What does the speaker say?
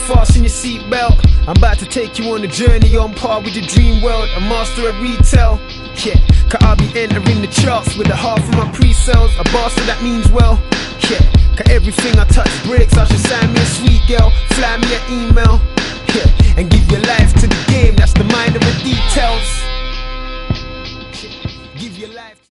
fasten your seatbelt. I'm about to take you on a journey on par with your dream world. A master at retail, yeah. Cause I'll be entering the charts with a half of my pre-sales. A bastard that means well, yeah. Cause everything I touch breaks. I should sign me a sweet girl, fly me an email, yeah. And give your life to the game, that's the mind of the details, yeah. Give your life